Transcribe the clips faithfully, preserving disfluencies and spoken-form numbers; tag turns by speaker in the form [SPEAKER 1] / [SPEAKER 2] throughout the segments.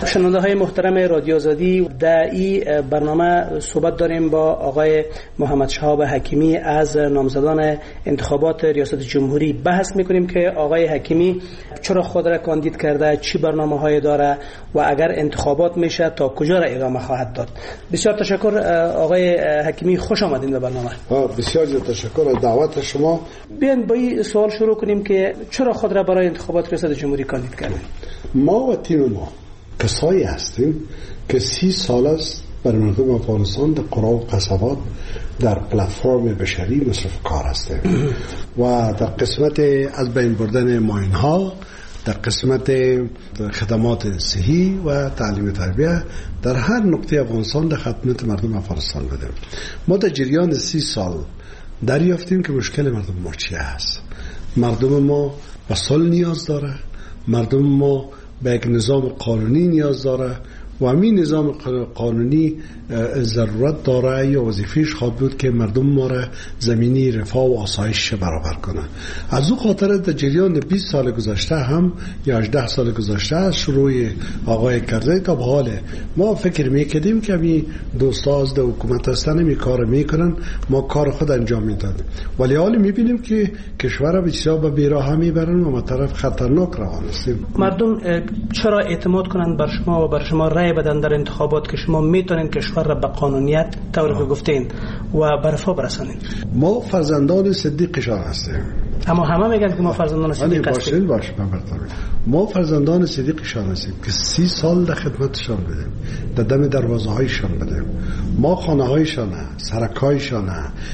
[SPEAKER 1] شنونده های محترم رادیو آزادی، در این برنامه صحبت داریم با آقای محمد شهاب حکیمی از نامزدان انتخابات ریاست جمهوری. بحث میکنیم که آقای حکیمی چرا خود را کاندید کرده، چی برنامه های داره و اگر انتخابات میشه تا کجا را ادامه خواهد داد. بسیار تشکر آقای حکیمی، خوش آمدین به برنامه.
[SPEAKER 2] بسیار تشکر از دعوت شما.
[SPEAKER 1] بیاین با این سوال شروع کنیم که چرا خود را برای انتخابات ریاست جمهوری کاندید کردین؟
[SPEAKER 2] ما و تیم ما کسایی هستیم که سی سال است برای مردم افغانستان در قرى و قصبات در پلتفرم بشری مصرف کار هستیم و در قسمت از بین بردن ماین ها، در قسمت خدمات صحی و تعلیم تربیه در هر نقطه افغانستان در خدمت مردم افغانستان بدیم. ما در جریان سی سال دریافتیم که مشکل مردم ما چی است. مردم ما به صلح نیاز داره، مردم ما به یک نظام قانونی نیاز داره و همین نظام قانونی ضرورت داره یا وظیفهش خواهد بود که مردم ما را زمینی رفاه و آسایش برابر کنه. از او خاطر در جریان بیست سال گذشته هم یا هجده سال گذشته از شروع آقای کرزی تا به حال ما فکر میکردیم که همین دوستا از حکومت هستن می کار میکنن، ما کار خود انجام میدادیم، ولی حال میبینیم که کشور بسیار به بیراه میبرن و ما طرف خطرناک روان هستیم.
[SPEAKER 1] مردم چرا اعتماد کنند بر شما و بر شما رای بدن در انتخابات که شما میتونین کشور را به قانونیت طوری که گفتین و به رفاه برسانین؟
[SPEAKER 2] ما فرزندان صدیقشان هستیم.
[SPEAKER 1] اما همه میگن که ما فرزندان صدیق هستیم.
[SPEAKER 2] باشه باشه ما فرزندان صدیقشان هستیم که سی سال در خدمتشان بدیم، در دم دروازه هایشان بدیم. ما خانه هایشان، سرک هایشان،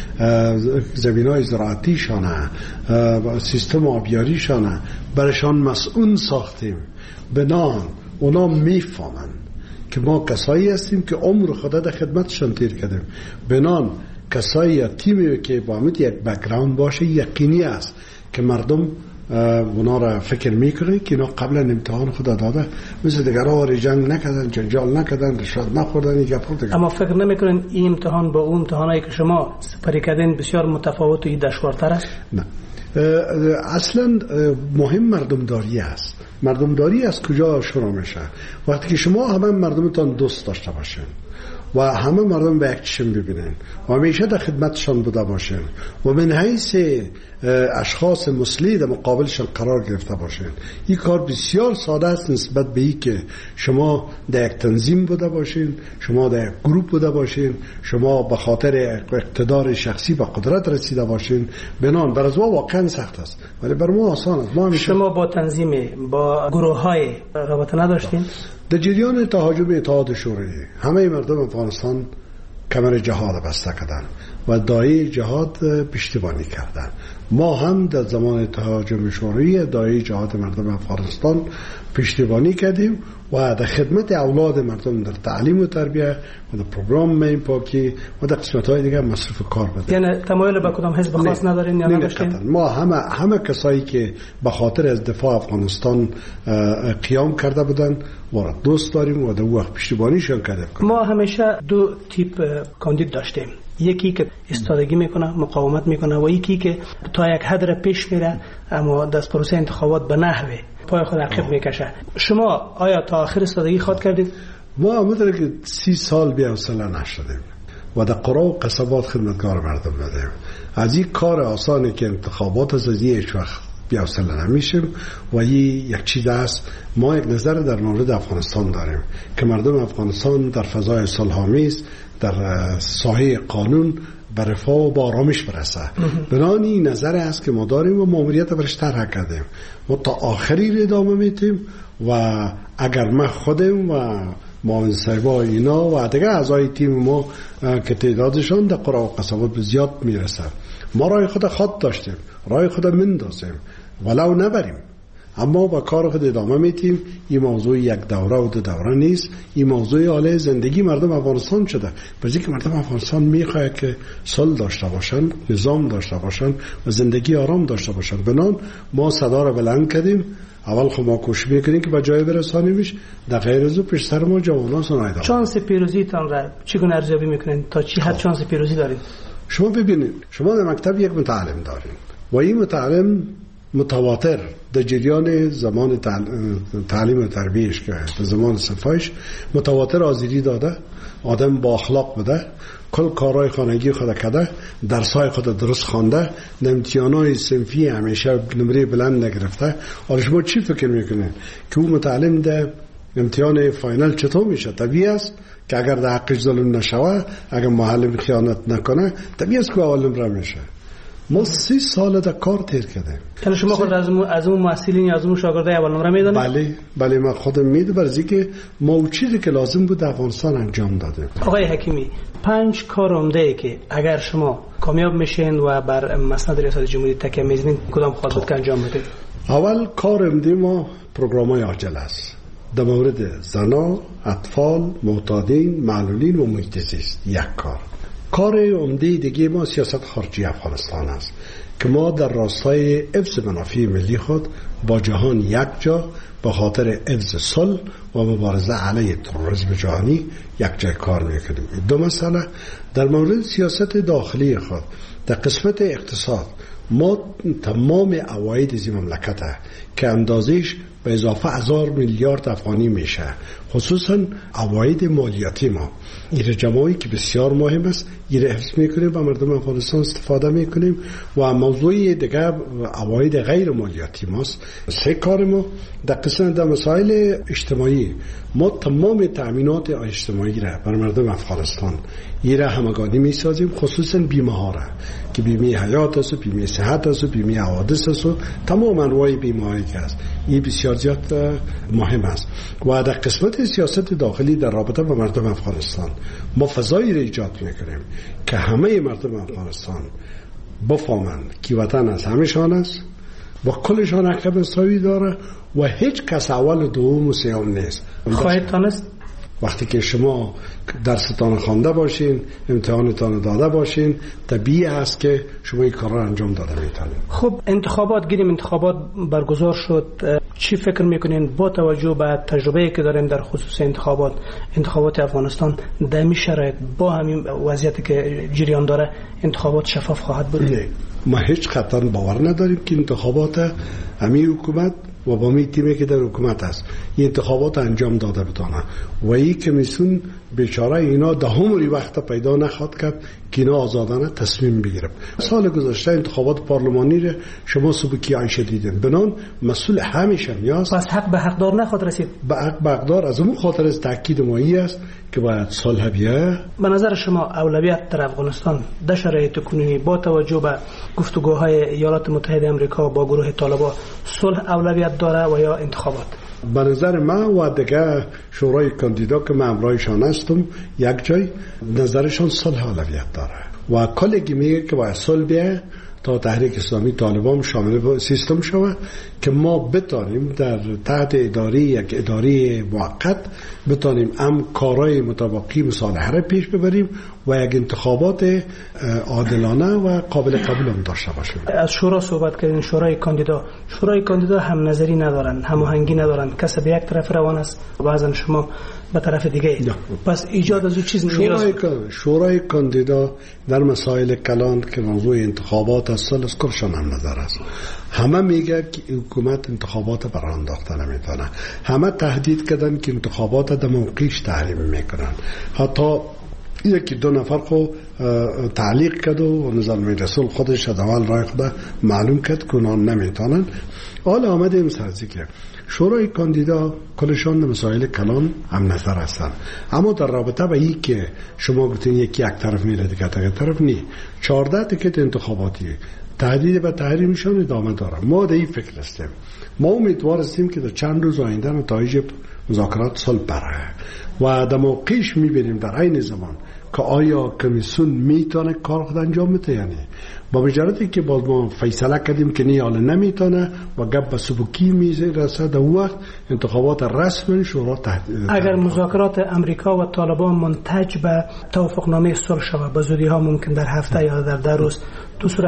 [SPEAKER 2] زمین های زراعتیشان، سیستم آبیاریشان برشان مسئول ساختیم. بنان اونا میفهمن که ما کسایی هستیم که عمر خدا در خدمتشان تیر کردیم. بنان کسایی تیمی که با همین یک بک‌گراند باشه یقینی است که مردم اونا را فکر میکنه که اینا قبلا امتحان خدا داده، مثل دیگرها جنگ نکردن، جنجال نکردن، رشوت نخوردن. یک گپ.
[SPEAKER 1] اما فکر نمیکنین این امتحان با اون امتحانایی که شما سپری کردین بسیار متفاوت و دشوارتر است؟
[SPEAKER 2] نه، اصلا مهم مردمداری است. مردمداری از کجا شروع میشه؟ وقتی که شما همه مردمتان دوست داشته باشین و همه مردم به یک چشم ببینن و همیشه در خدمتشان بوده باشن و من حیث اشخاص مسلی در مقابلشان قرار گرفته باشن. این کار بسیار ساده است نسبت به این که شما در یک تنظیم بوده باشین، شما در یک گروپ بوده باشین، شما به خاطر اقتدار شخصی به قدرت رسیده باشین. بنان بر از ما واقعا سخت است ولی بر ما آسان است. ما
[SPEAKER 1] شما با تنظیم با گروه های رابطه نداشتین؟
[SPEAKER 2] در جریان تهاجم اتحاد شوروی همه مردم افغانستان کمر جهاد بسته کردن و داعی جهاد پشتیبانی کردن. ما هم در زمان تهاجم شوروی داعی جهاد مردم افغانستان پشتیبانی کردیم و در خدمت اولاد مردم در تعلیم و تربیه و در پروگرام این پاکی و در قسمت‌های دیگه مصرف کار بدیم.
[SPEAKER 1] یعنی تمایل به کدام حزب خاص ندارین یا نداشتین؟
[SPEAKER 2] ما همه همه کسایی که به خاطر از دفاع افغانستان قیام کرده بودن و دوست داریم و در وقت پشتیبانیشون کردیم.
[SPEAKER 1] ما همیشه دو تیپ کاندید داشتیم، یکی که استادگی میکنه، مقاومت میکنه و یکی که تا یک حد را پیش میره اما دست پروسه انتخابات به نحوه پای خود عقب میکشه. شما آیا تا آخر استادگی خود کردید؟
[SPEAKER 2] ما همونطور که سی سال بی حوصله نشدیم و در قرى و قصبات خدمتگار مردم بدیم. از این کار آسانی که انتخابات از هیچ وقت بی حوصله نمیشیم و این یک چیز است. ما یک نظر در مورد افغانستان داریم که مردم افغانستان در فضای صلح‌آمیز در ساحه قانون به رفاه و با آرامش برسه. بنابراین این نظر است که ما داریم و ماموریت برش طرح کردیم. ما تا آخری ادامه میدیم و اگر ما خودم و معاون صاحبا اینا و دیگه اعضای تیم ما که تعدادشان در قرى و قصبات به زیاد میرسه، ما رای خود خود داشتیم، رای خود مندازیم ولو نبریم، اما با کار خود ادامه میتیم. این موضوع یک دوره و دو دوره نیست، این موضوع حاله زندگی مردم افغانستان شده. برای که مردم افغانستان میخواد که صلح داشته باشن، نظام داشته باشن و زندگی آرام داشته باشن. بنان ما صدا را بلند کردیم. اول خب ما کوشش میکنیم که به جای برسانیمش، در غیر از او پیشتر ما جوانان سنایده.
[SPEAKER 1] شانس پیروزی تان را چگونه ارزیابی میکنین؟ تا چی حد شانس پیروزی دارید؟
[SPEAKER 2] شما ببینید، شما در مکتب یک متعلم دارین و این متعلم متواتر در جریان زمان تعلیم و تربیهش که در زمان صفایش متواتر آزادی داده، آدم با اخلاق بوده، کل کارهای خانگی خود کرده، درسای خود درست خوانده، امتحانات صنفی همیشه نمره بلند نگرفته. حالا شما چی فکر میکنین که اون متعلم ده امتحان فاینال چطور میشه؟ طبیعی است که اگر در حقش ظلم نشوه، اگر معلم خیانت نکنه، طبیعی است که عالم را میشه. ما سی سال در کار تیر کردیم.
[SPEAKER 1] حالا شما خود از از اون محصلین از اون شاگردای اول نمره میدونید؟
[SPEAKER 2] بله بله من خودم میدونم، برای اینکه ما چیزی که لازم بود در افغانستان انجام دادیم.
[SPEAKER 1] آقای حکیمی، پنج کار عمده ای که اگر شما کامیاب میشین و بر مسند ریاست جمهوری تکیه میزنین کدام خواهد بود که انجام بدید؟
[SPEAKER 2] اول کار عمده ما پروگرام‌های عاجل است در مورد زنا، اطفال، معتادین، معلولین و محیط زیست. یک کار. کار عمده دیگه ما سیاست خارجی افغانستان است که ما در راستای حفظ منافع ملی خود با جهان یک جا به خاطر حفظ صلح و مبارزه علیه تروریسم جهانی یک جای کار میکنیم. دو مسئله در مورد سیاست داخلی خود در قسمت اقتصاد ما تمام عواید از این مملکت که اندازش به اضافه هزار میلیارد افغانی میشه، خصوصا عواید مالیاتی ما این جمعی که بسیار مهم است این حفظ میکنیم و مردم افغانستان استفاده میکنیم. و موضوع دیگه عواید غیر مالیاتی ماست. سه کار ما در قسم در مسائل اجتماعی ما تمام تأمینات اجتماعی را بر مردم افغانستان این را همگانی میسازیم، خصوصا بیمه ها را که بیمه حیات است، بیمه صحت است، بیمه حوادث است، تمام انواع بیمه هایی که است این بسیار زیاد مهم است. و در قسمت سیاست داخلی در رابطه با مردم افغانستان ما فضایی را ایجاد میکنیم که همه مردم افغانستان بفهمند که وطن از همشان است، با کلشان حق مساوی داره و هیچ کس اول و دوم و سوم نیست.
[SPEAKER 1] خواهید تانست
[SPEAKER 2] وقتی که شما درستان خوانده باشین، امتحانتان داده باشین، طبیعی است که شما این کار را انجام داده میتونید.
[SPEAKER 1] خب انتخابات گیریم، انتخابات برگزار شد، چی فکر میکنین با توجه به تجربه‌ای که داریم در خصوص انتخابات انتخابات افغانستان در این شرایط با همین وضعیتی که جریان داره انتخابات شفاف خواهد بود؟
[SPEAKER 2] نه، ما هیچ قطعا باور نداریم که انتخابات همین حکومت و با می تیمی که در حکومت است این انتخابات انجام داده بتانه و این کمیسیون بیچاره اینا ده عمری وقت پیدا نخواد کرد که اینا آزادانه تصمیم بگیرم. سال گذشته انتخابات پارلمانی را شما سبکی عایشه دیدین، بنان مسئول همیشه میاست.
[SPEAKER 1] پس حق به حقدار نخواد رسید.
[SPEAKER 2] به حق به حقدار از اون خاطر از تاکید مایی است که باید صلح بیاید.
[SPEAKER 1] به نظر شما اولویت در افغانستان در شرایط کنونی با توجه به گفتگوهای ایالات متحده آمریکا با گروه طالبان صلح اولویت داره و یا انتخابات؟
[SPEAKER 2] به نظر من و دیگه شورای کاندیدا که من همراهشان هستم یک جای نظرشان صلح اولویت داره و کلگی میگه که باید صلح بیاید تا تحریک اسلامی طالبان شامل سیستم شود که ما بتانیم در تحت اداره یک اداره موقت بتانیم هم کارهای مطابقی مصالحه را پیش ببریم و یک انتخابات عادلانه و قابل قبول هم داشته باشیم.
[SPEAKER 1] از شورا صحبت کردین، شورای کاندیدا شورای کاندیدا هم نظری ندارن، هماهنگی ندارن، کس به یک طرف روان است بعضا شما به طرف دیگه. پس ایجاد از اون چیز
[SPEAKER 2] شورای شورای کاندیدا در مسائل کلان که موضوع انتخابات است از کلشان هم نظر است. همه میگه که حکومت انتخابات برای انداخته نمیتونه، همه تهدید کردن که انتخابات در موقعش تحریم میکنن. حتی یکی دو نفر خو تعلیق کرد و نظام رسول خودش از اول رای خود معلوم کرد که اونا نمیتونن. حالا آمده این سرزی که شورای کاندیدا کلشان مسائل کلان هم نظر هستن، اما در رابطه با این که شما گفتین یکی یک طرف میره دیگه یک طرف نی، چهارده تیکت انتخاباتی تهدید به تحریمشان ادامه داره. ما در این فکر هستیم، ما امیدوار هستیم که در چند روز آینده نتایج مذاکرات صلح بره و در موقعش میبینیم در این زمان که آیا کمیسیون میتونه کار خود انجام بده یا نه. با مجردی که باز ما فیصله کردیم که نه حالا نمیتونه و گپ به سبکی میزه رسد در وقت انتخابات رسمی شورا تهدید.
[SPEAKER 1] اگر مذاکرات امریکا و طالبان منتج به توافقنامه صلح شود به زودی ها ممکن در هفته یا در ده روز، تو صورت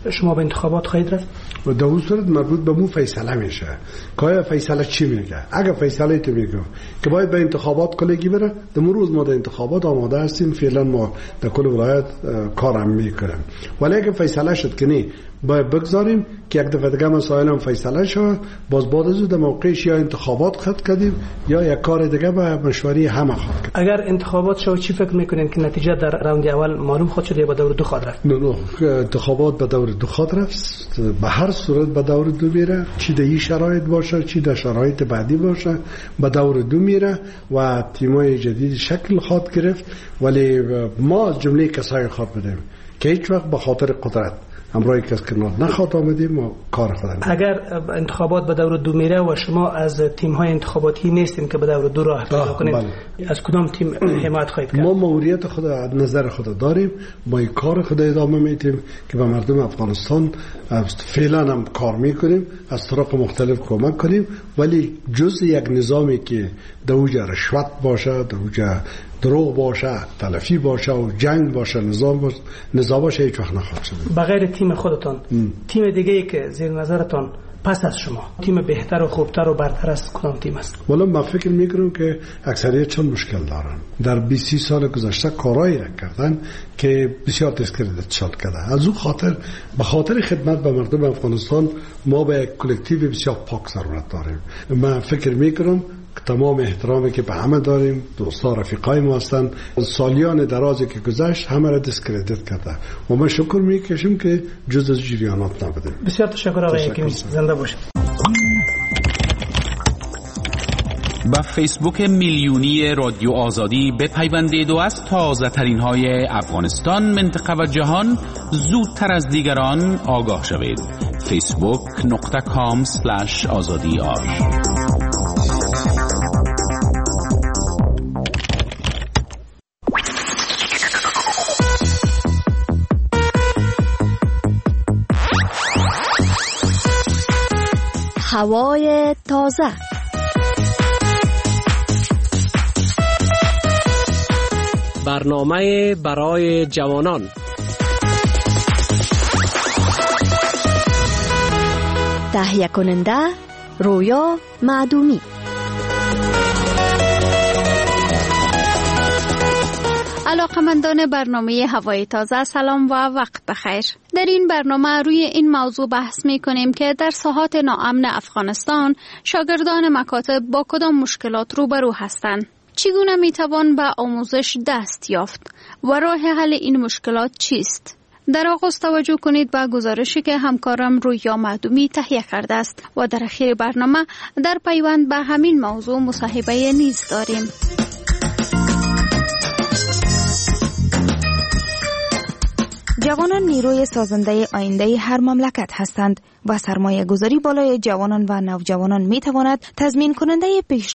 [SPEAKER 1] شما به انتخابات خواهید رفت؟
[SPEAKER 2] و در اون صورت مربوط به مو فیصله میشه که آیا فیصله چی میگه. اگر فیصله تو میگه که باید به انتخابات کلگی بره، در روز ما در انتخابات آماده هستیم، فعلا ما در کل ولایت کارم میکنیم. ولی اگر فیصله شد که نه باید بگذاریم که یک دفعه دیگه مسائل هم فیصله شد، باز بعد از در موقعش یا انتخابات خط کردیم یا یک کار دیگه به مشوری همه خواهد کرد.
[SPEAKER 1] اگر انتخابات شد چی فکر میکنین که نتیجه در راند اول معلوم خود شد یا به دور دو خواهد رفت؟
[SPEAKER 2] نه نه انتخابات به دور دو خواهد رفت، به هر صورت به دور دو میره، چی در این شرایط باشه چی در شرایط بعدی باشه به دور دو میره و تیمای جدید شکل خواهد گرفت. ولی ما جمله کسایی خواهد بدیم که هیچ وقت به خاطر قدرت همراه کس کنار نخواد آمدیم و کار خودم.
[SPEAKER 1] اگر انتخابات به دور دو میره و شما از تیم‌های انتخاباتی نیستیم که به دور دو راه پیدا کنید، از کدام تیم حمایت خواهید کرد؟
[SPEAKER 2] ما موریت خود نظر خود داریم، ما این کار خود ادامه میدیم که به مردم افغانستان فعلا هم کار میکنیم، از طرق مختلف کمک کنیم، ولی جز یک نظامی که دوجه رشوت باشه، دوجه دروغ باشه، تلفی باشه و جنگ باشه، نظام باشه، نظام باشه، هیچ وقت نخواهد شد.
[SPEAKER 1] بغیر تیم خودتان ام. تیم دیگه ای که زیر نظرتان پس از شما تیم بهتر و خوبتر و برتر از کدام تیم است؟
[SPEAKER 2] والا من فکر میکنم که اکثریت چون مشکل دارن. در بیست سال گذشته کارایی را کردن که بسیار دیسکردیت شد کرده. از اون خاطر به خاطر خدمت به مردم افغانستان ما به کلکتیو بسیار پاک ضرورت داریم. من فکر میکنم تمام احترامی که به همه داریم، دوستا رفیقای ما هستن، سالیان درازی که گذشت همه را دیسکردیت کرده و ما شکر میکشیم که جز از جریانات نبودیم.
[SPEAKER 1] بسیار تشکر آقای حکیمی، زنده باشید.
[SPEAKER 3] با فیسبوک میلیونی رادیو آزادی بپیوندید و از تازه ترین های افغانستان، منطقه و جهان زودتر از دیگران آگاه شوید. فیسبوک نقطه کام سلش آزادی آر.
[SPEAKER 4] هوای تازه.
[SPEAKER 5] برنامه برای جوانان.
[SPEAKER 4] تهیه کننده رویا معدومی.
[SPEAKER 6] علاقمندان برنامه هوای تازه، سلام و وقت بخیر. در این برنامه روی این موضوع بحث می کنیم که در ساحات ناامن افغانستان شاگردان مکاتب با کدام مشکلات روبرو هستند، چگونه می توان به آموزش دست یافت و راه حل این مشکلات چیست. در آغاز توجه کنید به گزارشی که همکارم رویا معدومی تهیه کرده است و در اخیر برنامه در پیوند به همین موضوع مصاحبه نیز داریم.
[SPEAKER 4] جوانان نیروی سازنده آینده هر مملکت هستند و سرمایه گذاری بالای جوانان و نوجوانان می تواند تضمین کننده پیش